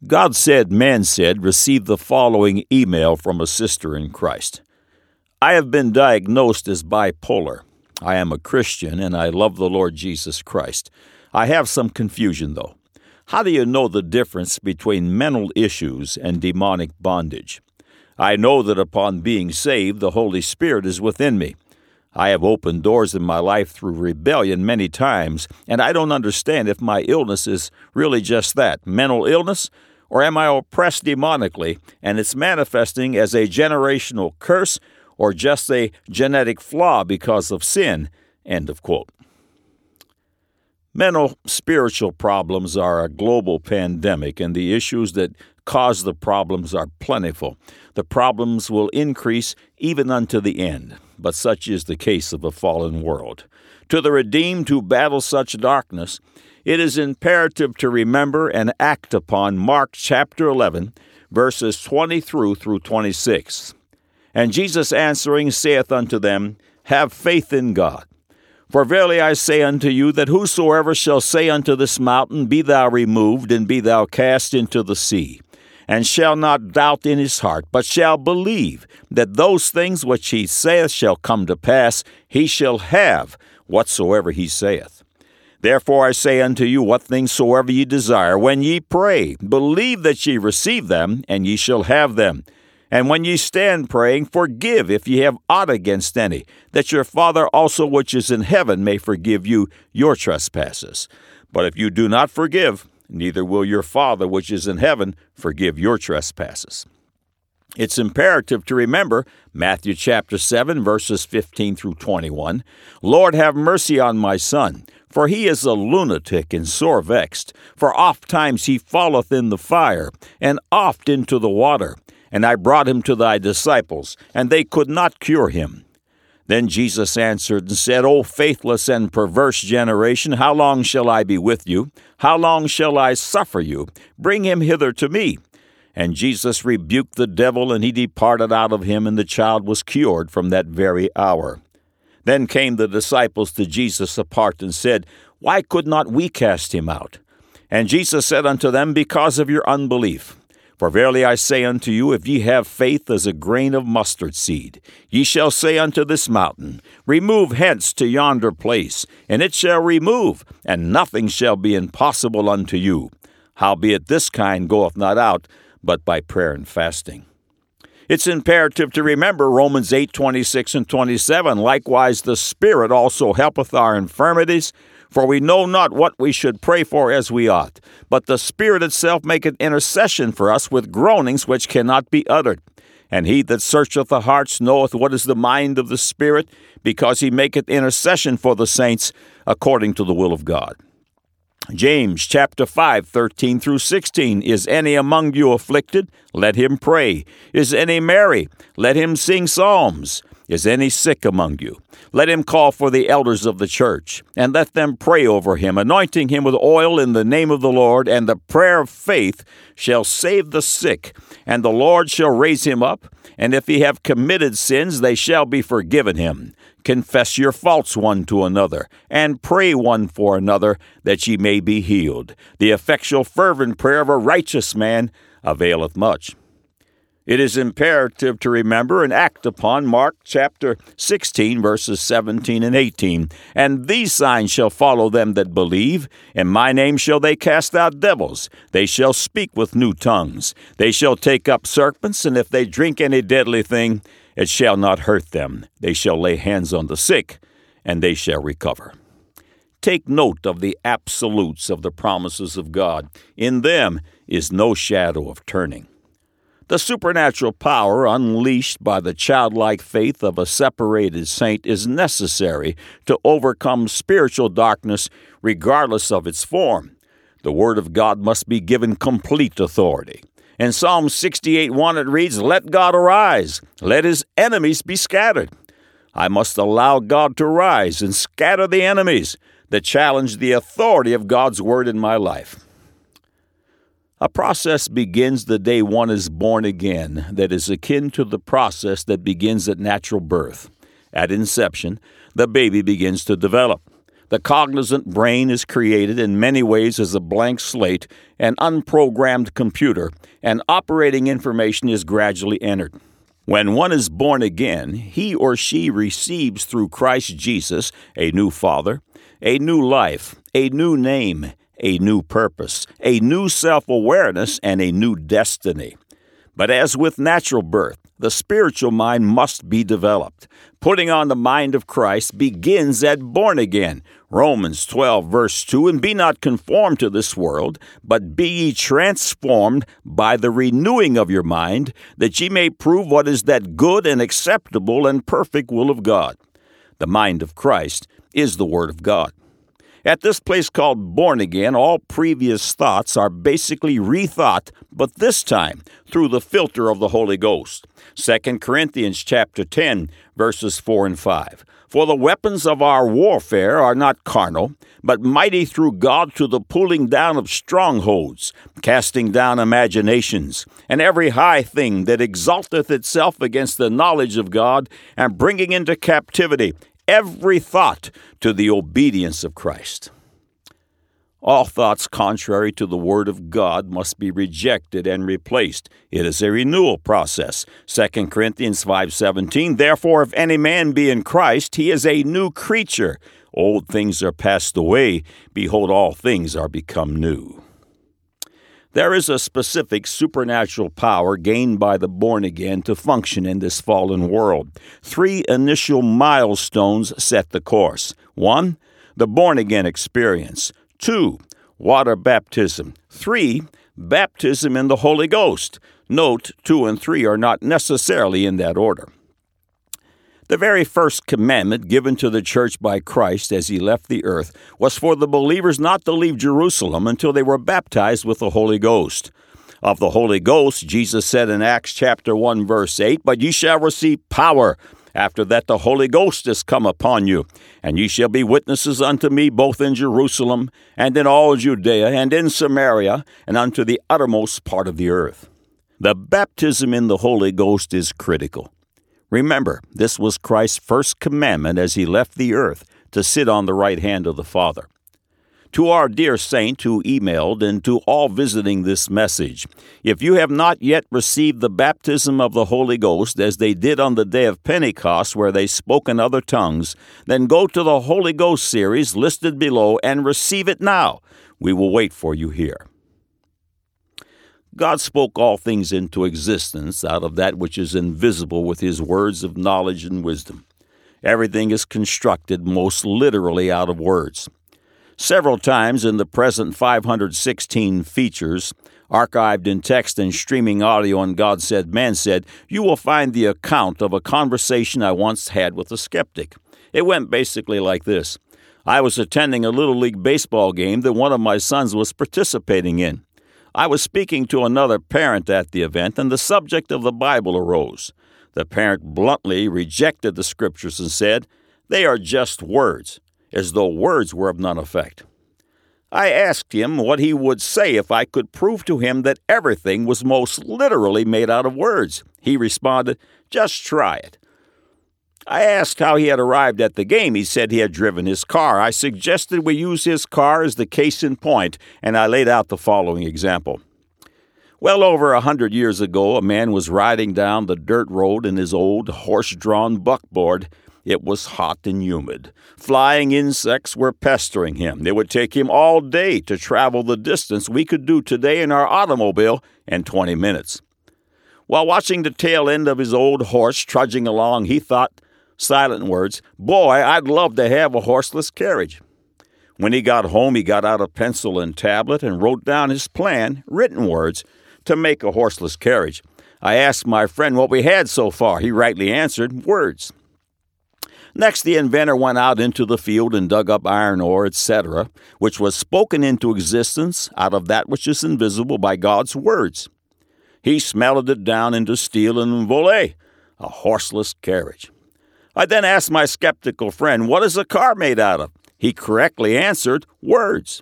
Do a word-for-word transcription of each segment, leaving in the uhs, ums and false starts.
God Said, Man Said received the following email from a sister in Christ. I have been diagnosed as bipolar. I am a Christian and I love the Lord Jesus Christ. I have some confusion, though. How do you know the difference between mental issues and demonic bondage? I know that upon being saved, the Holy Spirit is within me. I have opened doors in my life through rebellion many times, and I don't understand if my illness is really just that, mental illness, or am I oppressed demonically, and it's manifesting as a generational curse or just a genetic flaw because of sin, end of quote. Mental spiritual problems are a global pandemic, and the issues that cause the problems are plentiful. The problems will increase even unto the end, but such is the case of a fallen world. To the redeemed who battle such darkness, it is imperative to remember and act upon Mark chapter eleven, verses twenty through through twenty-six. And Jesus answering saith unto them, Have faith in God. For verily I say unto you, that whosoever shall say unto this mountain, Be thou removed, and be thou cast into the sea, and shall not doubt in his heart, but shall believe that those things which he saith shall come to pass, he shall have whatsoever he saith. Therefore I say unto you, what things soever ye desire, when ye pray, believe that ye receive them, and ye shall have them. And when ye stand praying, forgive if ye have aught against any, that your Father also which is in heaven may forgive you your trespasses. But if you do not forgive, neither will your Father which is in heaven forgive your trespasses. It's imperative to remember Matthew chapter seven, verses fifteen through twenty-one. Lord, have mercy on my son, for he is a lunatic and sore vexed. For oft times he falleth in the fire, and oft into the water. And I brought him to thy disciples, and they could not cure him. Then Jesus answered and said, O faithless and perverse generation, how long shall I be with you? How long shall I suffer you? Bring him hither to me. And Jesus rebuked the devil, and he departed out of him, and the child was cured from that very hour. Then came the disciples to Jesus apart, and said, Why could not we cast him out? And Jesus said unto them, Because of your unbelief. For verily I say unto you, if ye have faith as a grain of mustard seed, ye shall say unto this mountain, Remove hence to yonder place, and it shall remove, and nothing shall be impossible unto you. Howbeit this kind goeth not out, but by prayer and fasting. It's imperative to remember Romans eight, twenty-six and twenty-seven. Likewise the Spirit also helpeth our infirmities, for we know not what we should pray for as we ought. But the Spirit itself maketh intercession for us with groanings which cannot be uttered. And he that searcheth the hearts knoweth what is the mind of the Spirit, because he maketh intercession for the saints according to the will of God. James chapter five, thirteen through sixteen. Is any among you afflicted? Let him pray. Is any merry? Let him sing psalms. Is any sick among you? Let him call for the elders of the church, and let them pray over him, anointing him with oil in the name of the Lord, and the prayer of faith shall save the sick, and the Lord shall raise him up, and if he have committed sins, they shall be forgiven him. Confess your faults one to another, and pray one for another, that ye may be healed. The effectual fervent prayer of a righteous man availeth much. It is imperative to remember and act upon Mark chapter sixteen, verses seventeen and eighteen. And these signs shall follow them that believe. In my name shall they cast out devils. They shall speak with new tongues. They shall take up serpents, and if they drink any deadly thing, it shall not hurt them. They shall lay hands on the sick, and they shall recover. Take note of the absolutes of the promises of God. In them is no shadow of turning. The supernatural power unleashed by the childlike faith of a separated saint is necessary to overcome spiritual darkness regardless of its form. The Word of God must be given complete authority. In Psalm sixty-eight one it reads, Let God arise, let his enemies be scattered. I must allow God to rise and scatter the enemies that challenge the authority of God's Word in my life. A process begins the day one is born again that is akin to the process that begins at natural birth. At inception, the baby begins to develop. The cognizant brain is created in many ways as a blank slate, an unprogrammed computer, and operating information is gradually entered. When one is born again, he or she receives through Christ Jesus a new father, a new life, a new name, a new purpose, a new self-awareness, and a new destiny. But as with natural birth, the spiritual mind must be developed. Putting on the mind of Christ begins at born again. Romans twelve, verse two, and be not conformed to this world, but be ye transformed by the renewing of your mind, that ye may prove what is that good and acceptable and perfect will of God. The mind of Christ is the Word of God. At this place called Born Again, all previous thoughts are basically rethought, but this time through the filter of the Holy Ghost. Second Corinthians chapter ten, verses four and five. For the weapons of our warfare are not carnal, but mighty through God to the pulling down of strongholds, casting down imaginations, and every high thing that exalteth itself against the knowledge of God, and bringing into captivity every thought to the obedience of Christ. All thoughts contrary to the Word of God must be rejected and replaced. It is a renewal process. Second Corinthians five seventeen, therefore if any man be in Christ, he is a new creature. Old things are passed away. Behold, all things are become new. There is a specific supernatural power gained by the born-again to function in this fallen world. Three initial milestones set the course. One, the born-again experience. Two, water baptism. Three, baptism in the Holy Ghost. Note, two and three are not necessarily in that order. The very first commandment given to the church by Christ as he left the earth was for the believers not to leave Jerusalem until they were baptized with the Holy Ghost. Of the Holy Ghost, Jesus said in Acts chapter one, verse eight, but ye shall receive power. After that the Holy Ghost is come upon you, and ye shall be witnesses unto me both in Jerusalem, and in all Judea, and in Samaria, and unto the uttermost part of the earth. The baptism in the Holy Ghost is critical. Remember, this was Christ's first commandment as he left the earth to sit on the right hand of the Father. To our dear saint who emailed and to all visiting this message, if you have not yet received the baptism of the Holy Ghost as they did on the day of Pentecost where they spoke in other tongues, then go to the Holy Ghost series listed below and receive it now. We will wait for you here. God spoke all things into existence out of that which is invisible with his words of knowledge and wisdom. Everything is constructed most literally out of words. Several times in the present five hundred sixteen features, archived in text and streaming audio on God Said, Man Said, you will find the account of a conversation I once had with a skeptic. It went basically like this. I was attending a Little League baseball game that one of my sons was participating in. I was speaking to another parent at the event, and the subject of the Bible arose. The parent bluntly rejected the scriptures and said, they are just words, as though words were of none effect. I asked him what he would say if I could prove to him that everything was most literally made out of words. He responded, just try it. I asked how he had arrived at the game. He said he had driven his car. I suggested we use his car as the case in point, and I laid out the following example. Well over a hundred years ago, a man was riding down the dirt road in his old horse-drawn buckboard. It was hot and humid. Flying insects were pestering him. It would take him all day to travel the distance we could do today in our automobile in twenty minutes. While watching the tail end of his old horse trudging along, he thought, silent words, boy, I'd love to have a horseless carriage. When he got home, he got out a pencil and tablet and wrote down his plan, written words, to make a horseless carriage. I asked my friend what we had so far. He rightly answered, words. Next, the inventor went out into the field and dug up iron ore, et cetera, which was spoken into existence out of that which is invisible by God's words. He smelted it down into steel and voila, a horseless carriage. I then asked my skeptical friend, what is a car made out of? He correctly answered, words.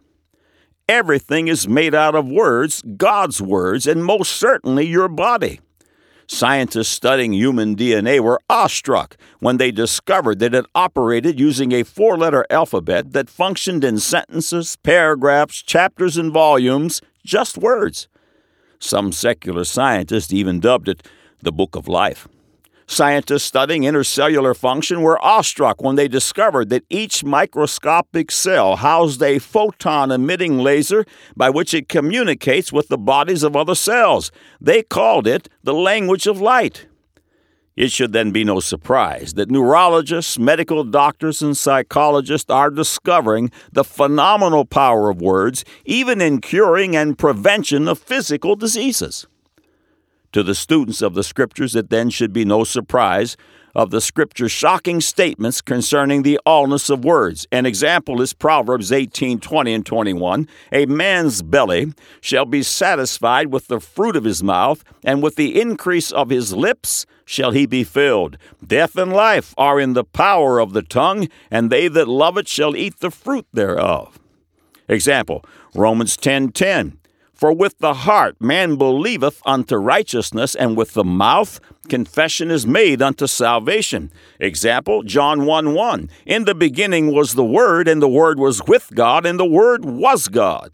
Everything is made out of words, God's words, and most certainly your body. Scientists studying human D N A were awestruck when they discovered that it operated using a four-letter alphabet that functioned in sentences, paragraphs, chapters, and volumes, just words. Some secular scientists even dubbed it the Book of Life. Scientists studying intercellular function were awestruck when they discovered that each microscopic cell housed a photon-emitting laser by which it communicates with the bodies of other cells. They called it the language of light. It should then be no surprise that neurologists, medical doctors, and psychologists are discovering the phenomenal power of words, even in curing and prevention of physical diseases. To the students of the Scriptures, it then should be no surprise of the Scripture's shocking statements concerning the allness of words. An example is Proverbs eighteen, twenty, and twenty-one. A man's belly shall be satisfied with the fruit of his mouth, and with the increase of his lips shall he be filled. Death and life are in the power of the tongue, and they that love it shall eat the fruit thereof. Example, Romans ten, ten. For with the heart man believeth unto righteousness, and with the mouth confession is made unto salvation. Example, John one, one. In the beginning was the Word, and the Word was with God, and the Word was God.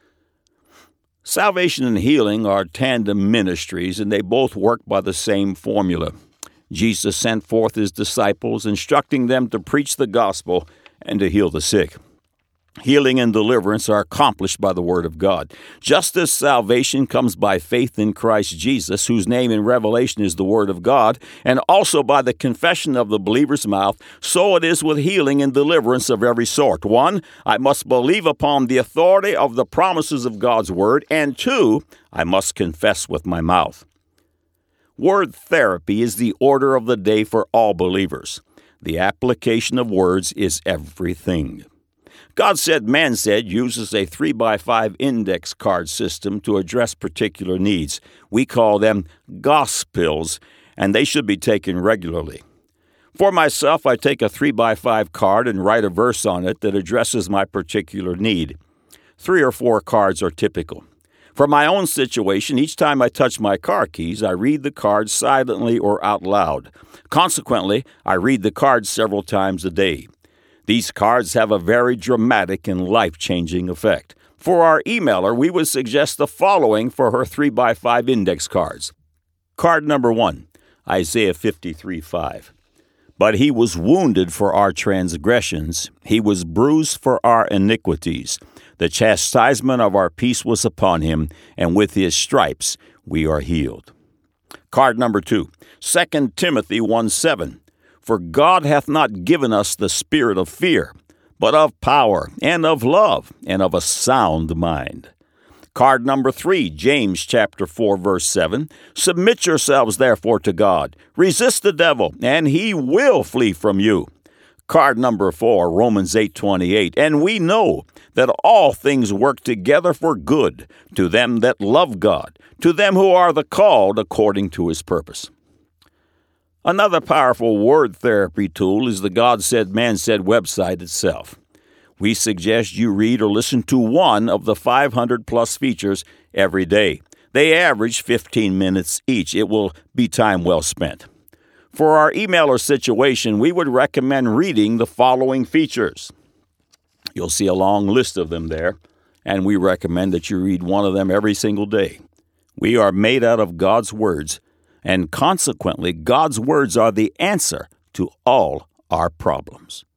Salvation and healing are tandem ministries, and they both work by the same formula. Jesus sent forth his disciples, instructing them to preach the gospel and to heal the sick. Healing and deliverance are accomplished by the Word of God. Just as salvation comes by faith in Christ Jesus, whose name in Revelation is the Word of God, and also by the confession of the believer's mouth, so it is with healing and deliverance of every sort. One, I must believe upon the authority of the promises of God's Word, and two, I must confess with my mouth. Word therapy is the order of the day for all believers. The application of words is everything. God Said, Man Said uses a three by five index card system to address particular needs. We call them gospels, and they should be taken regularly. For myself, I take a three by five card and write a verse on it that addresses my particular need. Three or four cards are typical. For my own situation, each time I touch my car keys, I read the card silently or out loud. Consequently, I read the cards several times a day. These cards have a very dramatic and life-changing effect. For our emailer, we would suggest the following for her three by five index cards. Card number one, Isaiah fifty-three, five. But he was wounded for our transgressions, he was bruised for our iniquities. The chastisement of our peace was upon him, and with his stripes we are healed. Card number two, Second Timothy one, seven. For God hath not given us the spirit of fear, but of power, and of love, and of a sound mind. Card number three, James chapter four, verse seven. Submit yourselves therefore to God. Resist the devil, and he will flee from you. Card number four, Romans eight, twenty-eight. And we know that all things work together for good to them that love God, to them who are the called according to his purpose. Another powerful word therapy tool is the God Said, Man Said website itself. We suggest you read or listen to one of the five hundred plus features every day. They average fifteen minutes each. It will be time well spent. For our emailer situation, we would recommend reading the following features. You'll see a long list of them there, and we recommend that you read one of them every single day. We are made out of God's words, and consequently, God's words are the answer to all our problems.